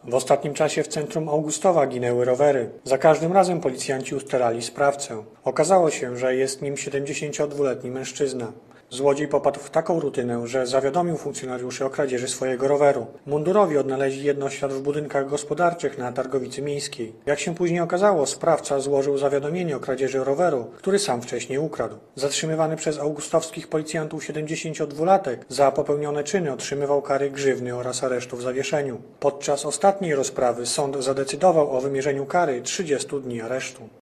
W ostatnim czasie w centrum Augustowa ginęły rowery. Za każdym razem policjanci ustalali sprawcę. Okazało się, że jest nim 72-letni mężczyzna. Złodziej popadł w taką rutynę, że zawiadomił funkcjonariuszy o kradzieży swojego roweru. Mundurowi odnaleźli jednoślad w budynkach gospodarczych na Targowicy Miejskiej. Jak się później okazało, sprawca złożył zawiadomienie o kradzieży roweru, który sam wcześniej ukradł. Zatrzymywany przez augustowskich policjantów 72-latek za popełnione czyny otrzymywał kary grzywny oraz aresztu w zawieszeniu. Podczas ostatniej rozprawy sąd zadecydował o wymierzeniu kary 30 dni aresztu.